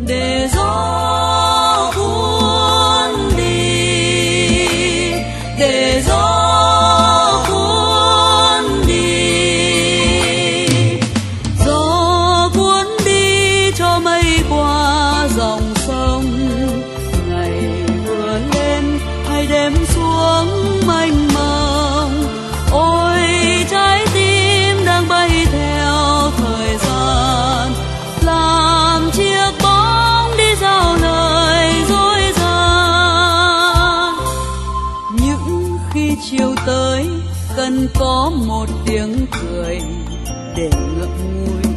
để gió cuốn đi, để gió cuốn đi, gió cuốn đi cho mây qua dòng sông. Ngày vừa lên hay đêm xuống mênh mông, ôi trái tim đang bay theo thời gian, làm chiếc bóng đi giao lời dối gian. Những khi chiều tới cần có một tiếng cười để ngậm ngùi